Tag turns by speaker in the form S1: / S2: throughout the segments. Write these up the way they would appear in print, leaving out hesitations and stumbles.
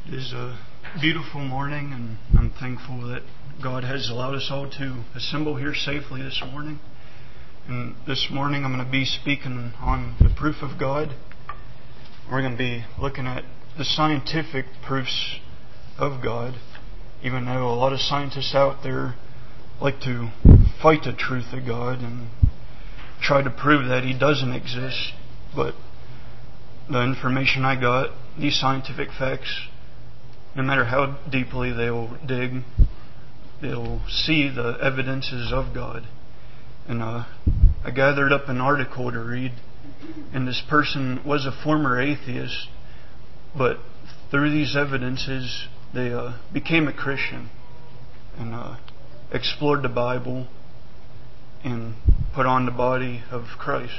S1: It is a beautiful morning, and I'm thankful that God has allowed us all to assemble here safely this morning. And this morning I'm going to be speaking on the proof of God. We're going to be looking at the scientific proofs of God, even though a lot of scientists out there like to fight the truth of God and try to prove that He doesn't exist. But the information I got, these scientific facts, no matter how deeply they will dig, they'll see the evidences of God. And I gathered up an article to read, and this person was a former atheist, but through these evidences, they became a Christian and explored the Bible and put on the body of Christ.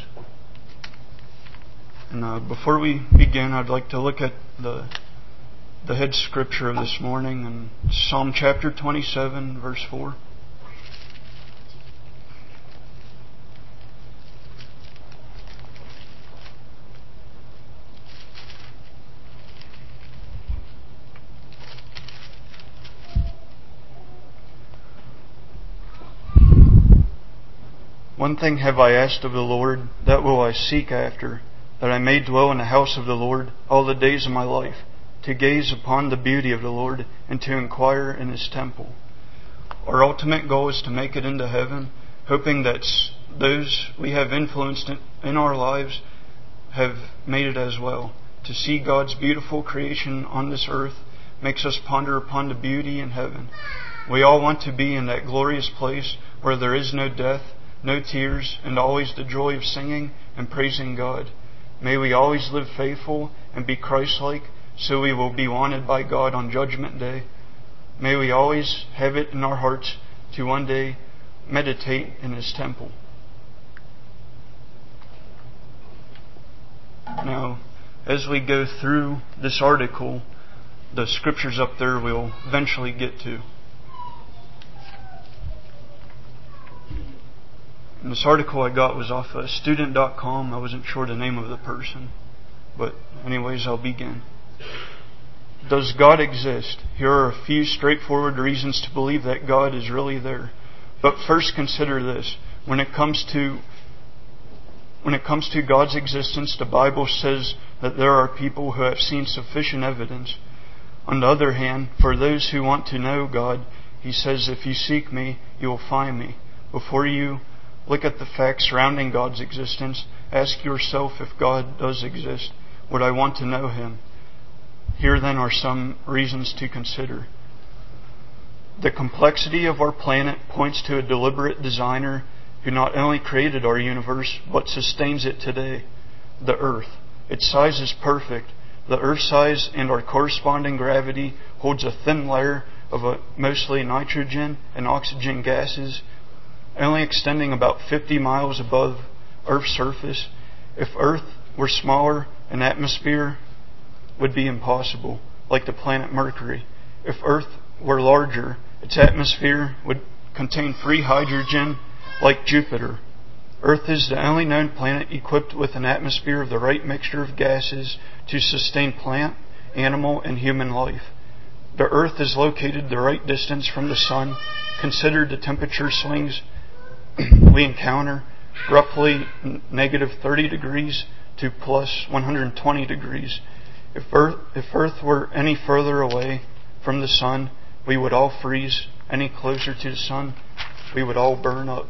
S1: And before we begin, I'd like to look at the head scripture of this morning in Psalm chapter 27, verse 4. One thing have I asked of the Lord, that will I seek after, that I may dwell in the house of the Lord all the days of my life, to gaze upon the beauty of the Lord and to inquire in His temple. Our ultimate goal is to make it into heaven, hoping that those we have influenced in our lives have made it as well. To see God's beautiful creation on this earth makes us ponder upon the beauty in heaven. We all want to be in that glorious place where there is no death, no tears, and always the joy of singing and praising God. May we always live faithful and be Christ-like, so we will be wanted by God on Judgment Day. May we always have it in our hearts to one day meditate in His temple. Now, as we go through this article, the scriptures up there we'll eventually get to. And this article I got was off of student.com. I wasn't sure the name of the person. But anyways, I'll begin. Does God exist? Here are a few straightforward reasons to believe that God is really there. But first consider this. When it comes to God's existence, the Bible says that there are people who have seen sufficient evidence. On the other hand, for those who want to know God, He says, if you seek me, you will find me. Before you look at the facts surrounding God's existence, ask yourself, if God does exist, would I want to know Him? Here then are some reasons to consider. The complexity of our planet points to a deliberate designer who not only created our universe, but sustains it today. The Earth. Its size is perfect. The Earth's size and our corresponding gravity holds a thin layer of mostly nitrogen and oxygen gases, only extending about 50 miles above Earth's surface. If Earth were smaller, an atmosphere would be impossible, like the planet Mercury. If Earth were larger, its atmosphere would contain free hydrogen, like Jupiter. Earth is the only known planet equipped with an atmosphere of the right mixture of gases to sustain plant, animal, and human life. The Earth is located the right distance from the Sun. Consider the temperature swings we encounter, roughly negative 30 degrees to plus 120 degrees. If Earth were any further away from the Sun, we would all freeze. Any closer to the Sun, we would all burn up.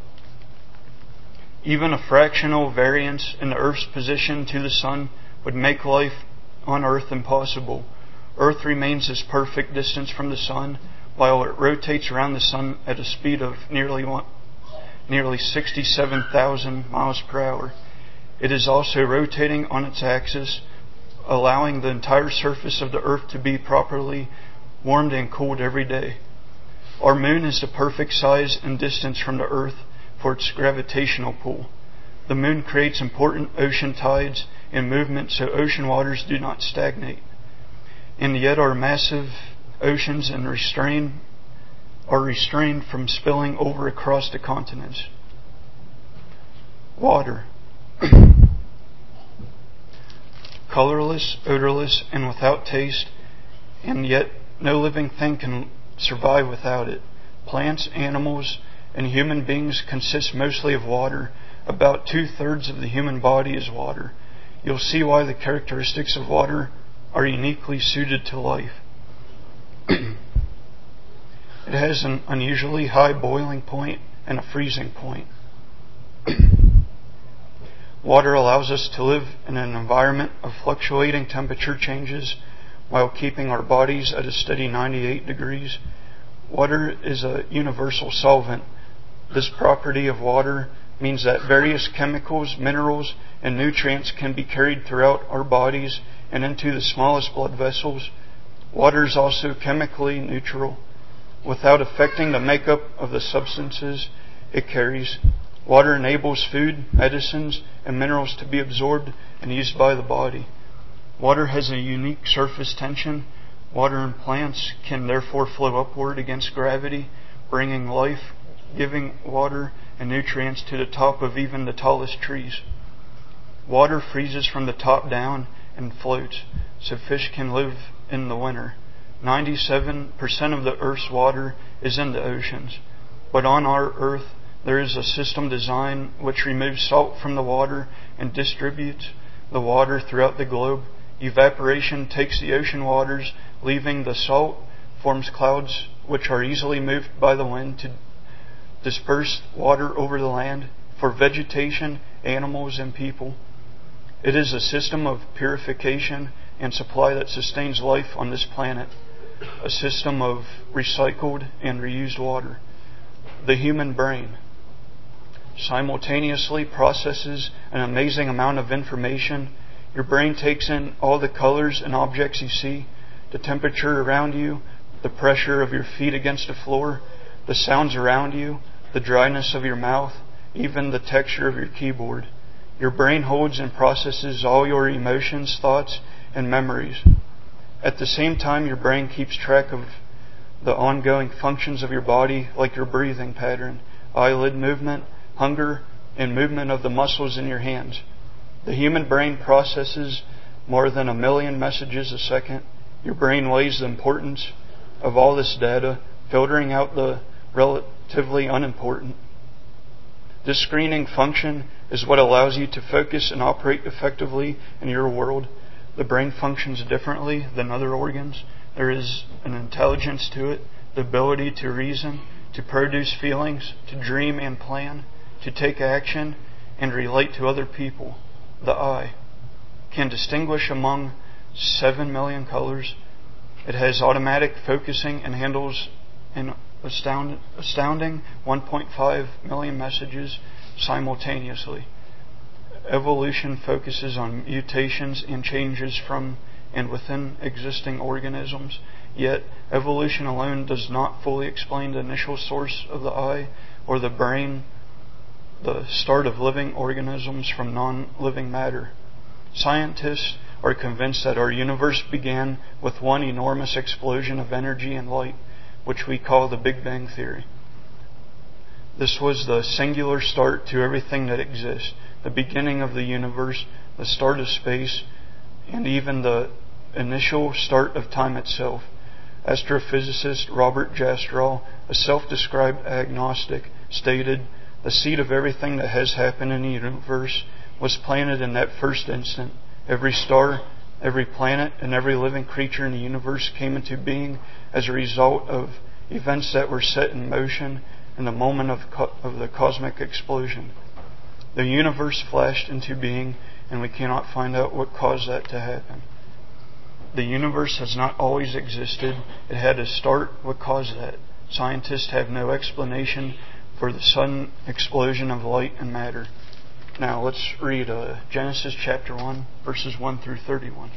S1: Even a fractional variance in the Earth's position to the Sun would make life on Earth impossible. Earth remains its perfect distance from the Sun, while it rotates around the Sun at a speed of nearly 67,000 miles per hour. It is also rotating on its axis, allowing the entire surface of the Earth to be properly warmed and cooled every day. Our moon is the perfect size and distance from the Earth for its gravitational pull. The moon creates important ocean tides and movement so ocean waters do not stagnate. And yet our massive oceans are restrained from spilling over across the continents. Water. Colorless, odorless, and without taste, and yet no living thing can survive without it. Plants, animals, and human beings consist mostly of water. About 2/3 of the human body is water. You'll see why the characteristics of water are uniquely suited to life. It has an unusually high boiling point and a freezing point. Water allows us to live in an environment of fluctuating temperature changes while keeping our bodies at a steady 98 degrees. Water is a universal solvent. This property of water means that various chemicals, minerals, and nutrients can be carried throughout our bodies and into the smallest blood vessels. Water is also chemically neutral, without affecting the makeup of the substances it carries. Water enables food, medicines, and minerals to be absorbed and used by the body. Water has a unique surface tension. Water in plants can therefore flow upward against gravity, bringing life, giving water and nutrients to the top of even the tallest trees. Water freezes from the top down and floats, so fish can live in the winter. 97% of the Earth's water is in the oceans. But on our Earth, there is a system designed which removes salt from the water and distributes the water throughout the globe. Evaporation takes the ocean waters, leaving the salt, forms clouds which are easily moved by the wind to disperse water over the land for vegetation, animals, and people. It is a system of purification and supply that sustains life on this planet, a system of recycled and reused water. The human brain simultaneously processes an amazing amount of information. Your brain takes in all the colors and objects you see, the temperature around you, the pressure of your feet against the floor, the sounds around you, the dryness of your mouth, even the texture of your keyboard. Your brain holds and processes all your emotions, thoughts, and memories. At the same time, your brain keeps track of the ongoing functions of your body, like your breathing pattern, eyelid movement, hunger, and movement of the muscles in your hands. The human brain processes more than 1 million messages a second. Your brain weighs the importance of all this data, filtering out the relatively unimportant. This screening function is what allows you to focus and operate effectively in your world. The brain functions differently than other organs. There is an intelligence to it, the ability to reason, to produce feelings, to dream and plan, to take action and relate to other people. The eye can distinguish among 7 million colors. It has automatic focusing and handles an astounding 1.5 million messages simultaneously. Evolution focuses on mutations and changes from and within existing organisms. Yet, evolution alone does not fully explain the initial source of the eye or the brain, the start of living organisms from non-living matter. Scientists are convinced that our universe began with one enormous explosion of energy and light, which we call the Big Bang Theory. This was the singular start to everything that exists, the beginning of the universe, the start of space, and even the initial start of time itself. Astrophysicist Robert Jastrow, a self-described agnostic, stated, "The seed of everything that has happened in the universe was planted in that first instant. Every star, every planet, and every living creature in the universe came into being as a result of events that were set in motion in the moment of the cosmic explosion." The universe flashed into being, and we cannot find out what caused that to happen. The universe has not always existed. It had a start. What caused that? Scientists have no explanation for the sudden explosion of light and matter. Now let's read Genesis chapter 1, verses 1 through 31.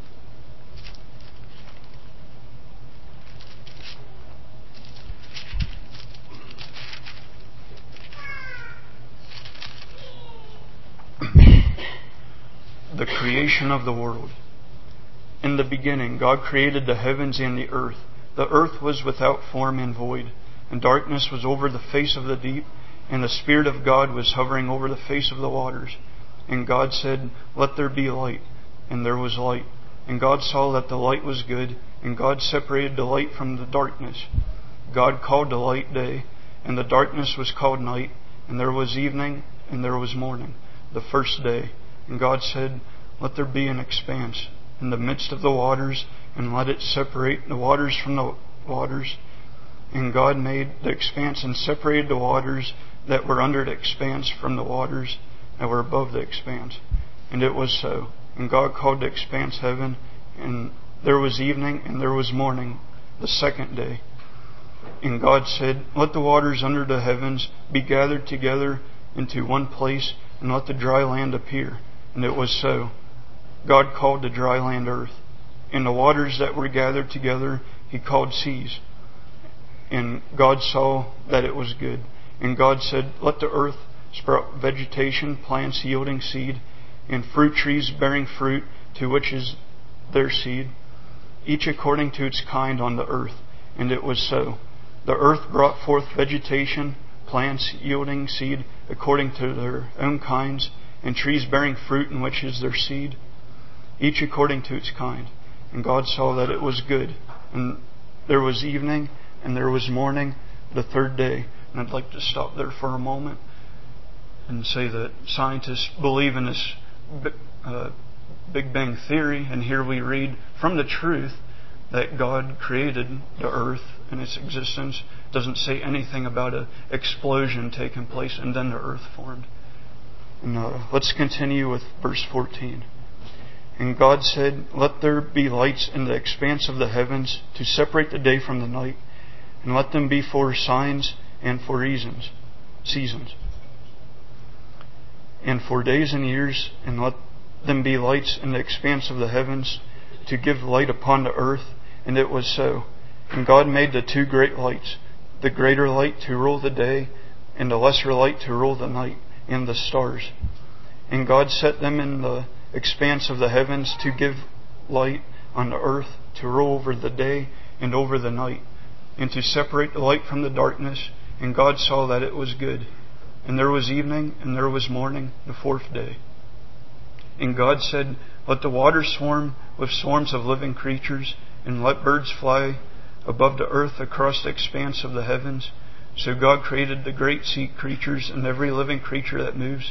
S1: The creation of the world. In the beginning, God created the heavens and the earth. The earth was without form and void, and darkness was over the face of the deep, and the Spirit of God was hovering over the face of the waters. And God said, "Let there be light," and there was light. And God saw that the light was good, and God separated the light from the darkness. God called the light day, and the darkness was called night, and there was evening, and there was morning, the first day. And God said, let there be an expanse in the midst of the waters, and let it separate the waters from the waters. And God made the expanse and separated the waters that were under the expanse from the waters that were above the expanse. And it was so. And God called the expanse heaven, and there was evening and there was morning, the second day. And God said, let the waters under the heavens be gathered together into one place, and let the dry land appear. And it was so. God called the dry land earth, and the waters that were gathered together He called seas. And God saw that it was good. And God said, let the earth sprout vegetation, plants yielding seed, and fruit trees bearing fruit, to which is their seed, each according to its kind on the earth. And it was so. The earth brought forth vegetation, plants yielding seed according to their own kinds, and trees bearing fruit, in which is their seed, each according to its kind. And God saw that it was good. And there was evening and there was morning, the third day. And I'd like to stop there for a moment and say that scientists believe in this Big Bang Theory, and here we read from the truth that God created the earth and its existence. It doesn't say anything about an explosion taking place and then the earth formed. And let's continue with verse 14. And God said, let there be lights in the expanse of the heavens to separate the day from the night, and let them be for signs and for seasons, and for days and years, and let them be lights in the expanse of the heavens to give light upon the earth. And it was so. And God made the two great lights, the greater light to rule the day, and the lesser light to rule the night, and the stars. And God set them in the expanse of the heavens to give light on the earth, to rule over the day and over the night, and to separate the light from the darkness. And God saw that it was good. And there was evening and there was morning, the fourth day. And God said, let the waters swarm with swarms of living creatures, and let birds fly above the earth across the expanse of the heavens. So God created the great sea creatures and every living creature that moves,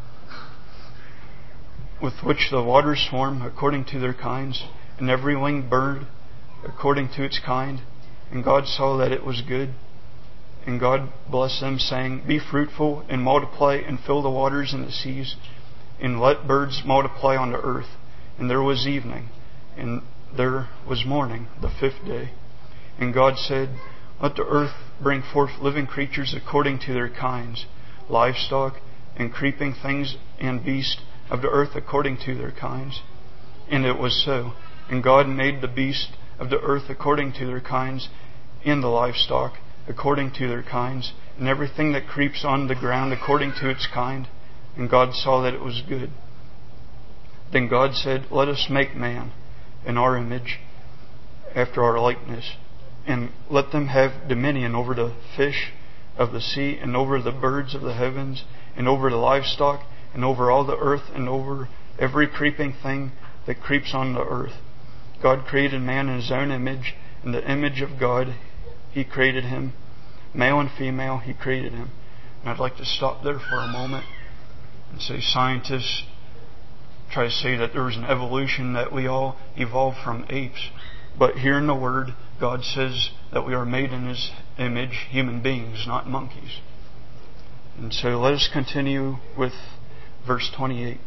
S1: with which the waters swarm according to their kinds, and every winged bird according to its kind. And God saw that it was good. And God blessed them, saying, be fruitful and multiply, and fill the waters and the seas, and let birds multiply on the earth. And there was evening, and there was morning, the fifth day. And God said, let the earth bring forth living creatures according to their kinds, livestock, and creeping things, and beasts of the earth according to their kinds. And it was so. And God made the beasts of the earth according to their kinds, and the livestock according to their kinds, and everything that creeps on the ground according to its kind. And God saw that it was good. Then God said, let us make man in our image, after our likeness, and let them have dominion over the fish of the sea, and over the birds of the heavens, and over the livestock, and over all the earth, and over every creeping thing that creeps on the earth. God created man in His own image. In the image of God He created him. Male and female He created him. And I'd like to stop there for a moment and say scientists try to say that there was an evolution, that we all evolved from apes. But here in the Word, God says that we are made in His image, human beings, not monkeys. And so let us continue with verse 28.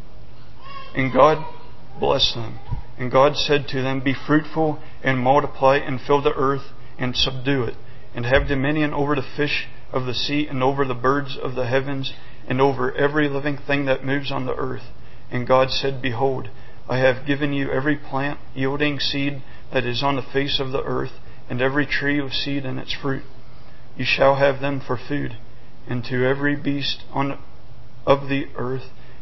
S1: And God blessed them. And God said to them, be fruitful and multiply, and fill the earth and subdue it, and have dominion over the fish of the sea, and over the birds of the heavens, and over every living thing that moves on the earth. And God said, behold, I have given you every plant yielding seed that is on the face of the earth, and every tree with seed in its fruit. You shall have them for food. And to every beast of the earth,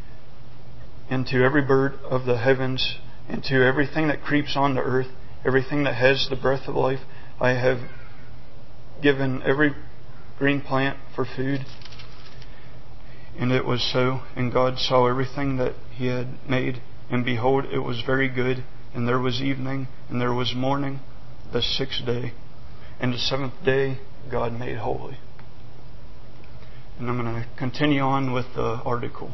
S1: and to every bird of the heavens, and to everything that creeps on the earth, everything that has the breath of life, I have given every green plant for food. And it was so. And God saw everything that He had made, and behold, it was very good. and there was evening, and there was morning, the sixth day. And the seventh day God made holy. And I'm going to continue on with the article.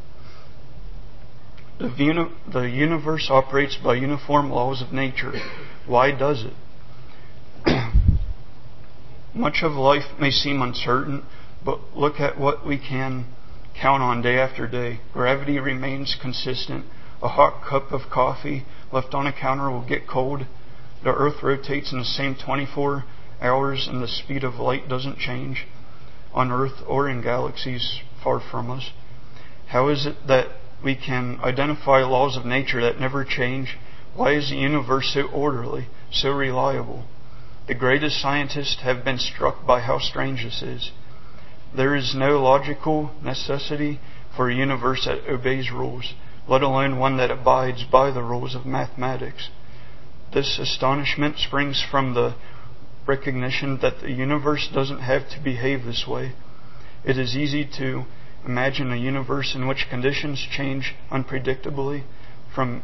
S1: The universe operates by uniform laws of nature. Why does it? Much of life may seem uncertain, but look at what we can count on day after day. Gravity remains consistent. A hot cup of coffee left on a counter will get cold. The Earth rotates in the same 24 hours, and the speed of light doesn't change on Earth or in galaxies far from us. How is it that we can identify laws of nature that never change? Why is the universe so orderly, so reliable? The greatest scientists have been struck by how strange this is. There is no logical necessity for a universe that obeys rules, let alone one that abides by the rules of mathematics. This astonishment springs from the recognition that the universe doesn't have to behave this way. It is easy to imagine a universe in which conditions change unpredictably from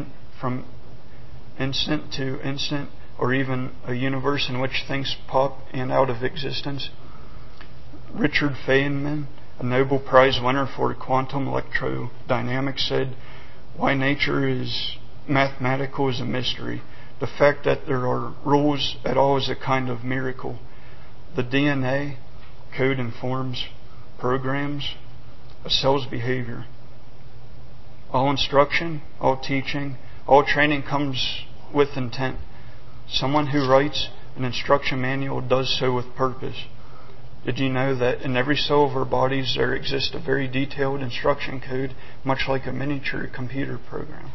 S1: instant to instant, or even a universe in which things pop in and out of existence. Richard Feynman, a Nobel Prize winner for quantum electrodynamics, said, "Why nature is mathematical is a mystery. The fact that there are rules at all is a kind of miracle. The DNA code informs, programs a cell's behavior. All instruction, all teaching, all training comes with intent. Someone who writes an instruction manual does so with purpose. Did you know that in every cell of our bodies there exists a very detailed instruction code, much like a miniature computer program?"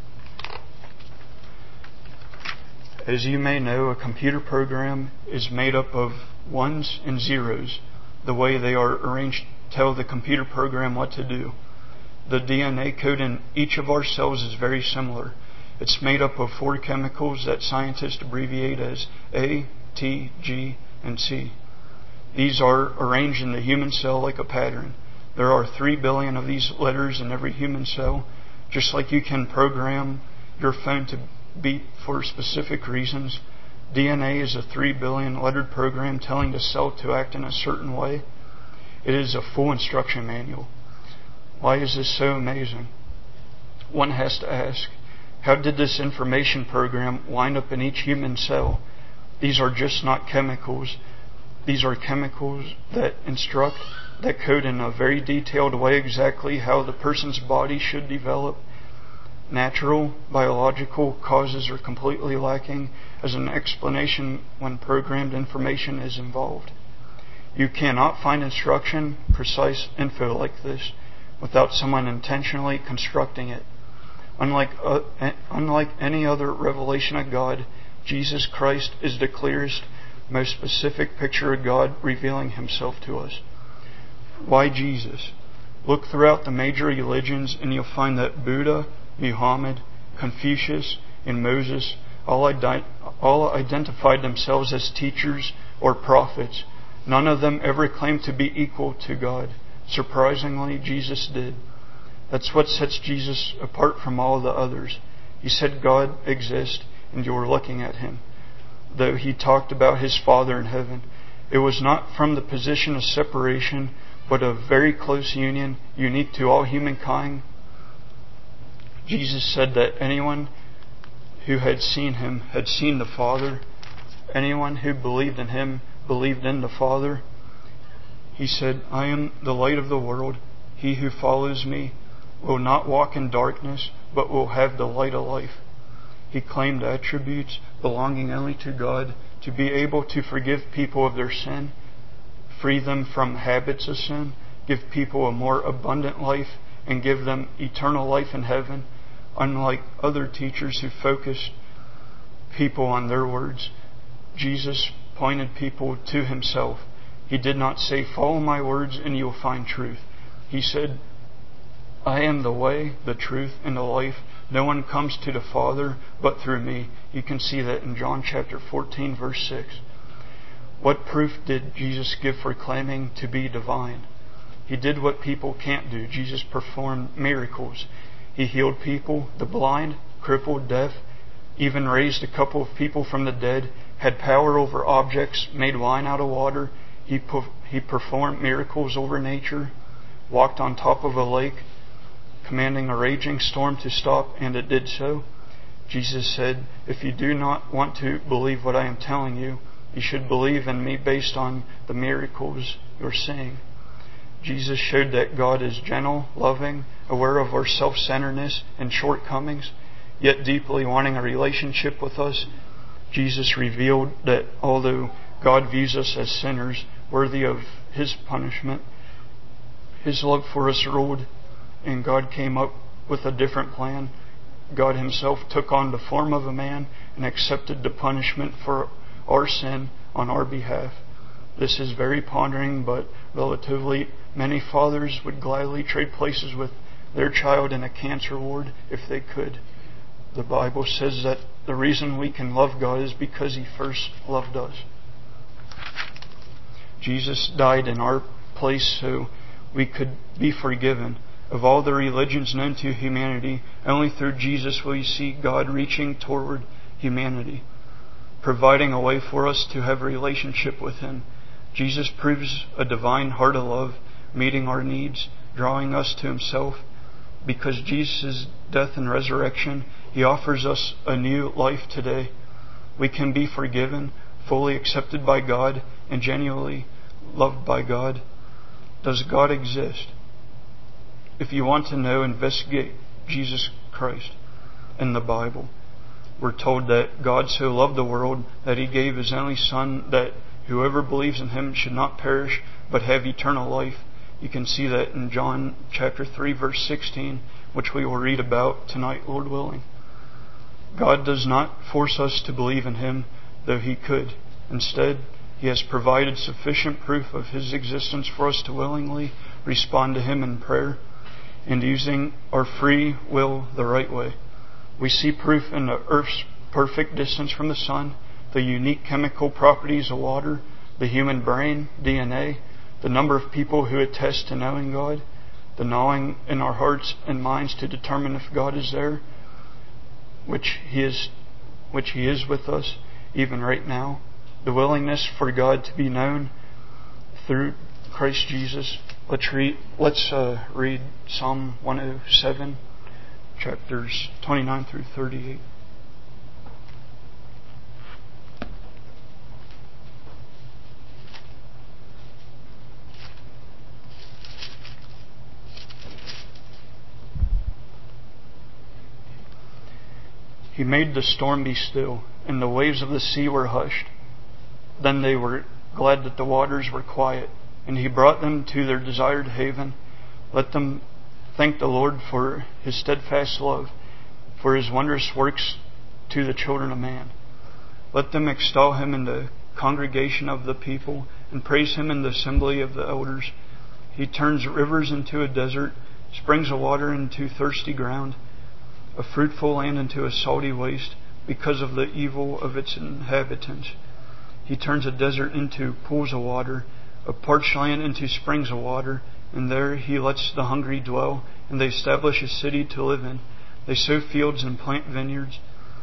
S1: As you may know, a computer program is made up of ones and zeros. The way they are arranged tell the computer program what to do. The DNA code in each of our cells is very similar. It's made up of 4 chemicals that scientists abbreviate as A, T, G, and C. These are arranged in the human cell like a pattern. There are 3 billion of these letters in every human cell. Just like you can program your phone to beep for specific reasons, DNA is a 3 billion lettered program telling the cell to act in a certain way. It is a full instruction manual. Why is this so amazing? One has to ask, how did this information program wind up in each human cell? These are just not chemicals. These are chemicals that instruct, that code in a very detailed way exactly how the person's body should develop. Natural, biological causes are completely lacking as an explanation when programmed information is involved. You cannot find instruction, precise info like this without someone intentionally constructing it. Unlike any other revelation of God, Jesus Christ is the clearest, most specific picture of God revealing Himself to us. Why Jesus? Look throughout the major religions and you'll find that Buddha, Muhammad, Confucius, and Moses all identified themselves as teachers or prophets. None of them ever claimed to be equal to God. Surprisingly, Jesus did. That's what sets Jesus apart from all the others. He said God exists and you were looking at Him. Though He talked about His Father in heaven, it was not from the position of separation, but of very close union, unique to all humankind. Jesus said that anyone who had seen Him had seen the Father. Anyone who believed in Him believed in the Father. He said, "I am the light of the world. He who follows me will not walk in darkness, but will have the light of life." He claimed attributes belonging only to God, to be able to forgive people of their sin, free them from habits of sin, give people a more abundant life, and give them eternal life in heaven. Unlike other teachers who focused people on their words, Jesus pointed people to Himself. He did not say, "Follow my words and you will find truth." He said, "I am the way, the truth, and the life. No one comes to the Father but through me." You can see that in John chapter 14, verse 6. What proof did Jesus give for claiming to be divine? He did what people can't do. Jesus performed miracles. He healed people, the blind, crippled, deaf, even raised a couple of people from the dead, had power over objects, made wine out of water. He performed miracles over nature, walked on top of a lake, commanding a raging storm to stop, and it did so. Jesus said, "If you do not want to believe what I am telling you, you should believe in me based on the miracles you're seeing." Jesus showed that God is gentle, loving, aware of our self-centeredness and shortcomings, yet deeply wanting a relationship with us. Jesus revealed that although God views us as sinners, worthy of His punishment, His love for us ruled, and God came up with a different plan. God Himself took on the form of a man and accepted the punishment for our sin on our behalf. This is very pondering, but relatively many fathers would gladly trade places with their child in a cancer ward if they could. The Bible says that the reason we can love God is because He first loved us. Jesus died in our place so we could be forgiven. Of all the religions known to humanity, only through Jesus will you see God reaching toward humanity, providing a way for us to have a relationship with Him. Jesus proves a divine heart of love, meeting our needs, drawing us to Himself. Because Jesus' death and resurrection, He offers us a new life today. We can be forgiven, fully accepted by God, and genuinely loved by God. Does God exist? If you want to know, investigate Jesus Christ in the Bible. We're told that God so loved the world that He gave His only Son, that whoever believes in Him should not perish but have eternal life. You can see that in John chapter 3 verse 16, which we will read about tonight, Lord willing. God does not force us to believe in Him, though He could. Instead, He has provided sufficient proof of His existence for us to willingly respond to Him in prayer and using our free will the right way. We see proof in the Earth's perfect distance from the Sun, the unique chemical properties of water, the human brain, DNA, the number of people who attest to knowing God, the gnawing in our hearts and minds to determine if God is there, which He is with us even right now, the willingness for God to be known through Christ Jesus. Let's read Psalm 107, chapters 29 through 38. He made the storm be still, and the waves of the sea were hushed. Then they were glad that the waters were quiet, and He brought them to their desired haven. Let them thank the Lord for His steadfast love, for His wondrous works to the children of man. Let them extol Him in the congregation of the people, and praise Him in the assembly of the elders. He turns rivers into a desert, springs of water into thirsty ground, a fruitful land into a salty waste, because of the evil of its inhabitants. He turns a desert into pools of water, a parched land into springs of water, and there He lets the hungry dwell, and they establish a city to live in. They sow fields and plant vineyards,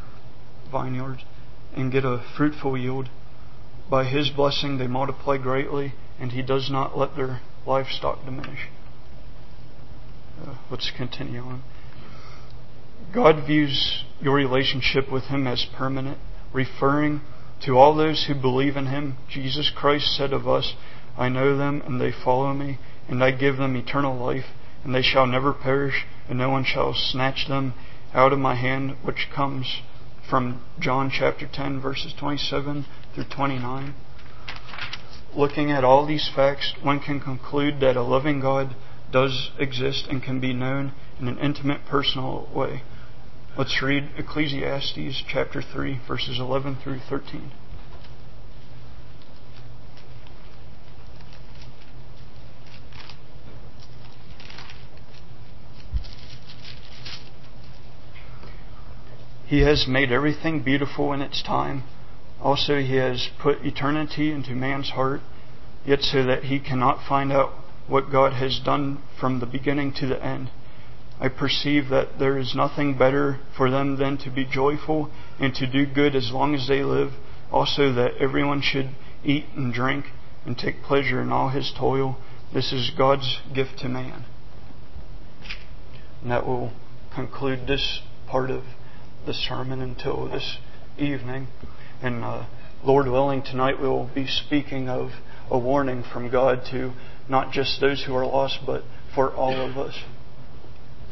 S1: and get a fruitful yield. By His blessing they multiply greatly, and He does not let their livestock diminish. Let's continue on. God views your relationship with Him as permanent, referring to all those who believe in Him. Jesus Christ said of us, "I know them, and they follow me, and I give them eternal life, and they shall never perish, and no one shall snatch them out of my hand," which comes from John chapter 10, verses 27 through 29. Looking at all these facts, one can conclude that a loving God does exist and can be known in an intimate, personal way. Let's read Ecclesiastes chapter 3, verses 11 through 13. He has made everything beautiful in its time. Also He has put eternity into man's heart, yet so that he cannot find out what God has done from the beginning to the end. I perceive that there is nothing better for them than to be joyful and to do good as long as they live. Also that everyone should eat and drink and take pleasure in all his toil. This is God's gift to man. And that will conclude this part of the sermon until this evening. And Lord willing, tonight we will be speaking of a warning from God to not just those who are lost, but for all of us.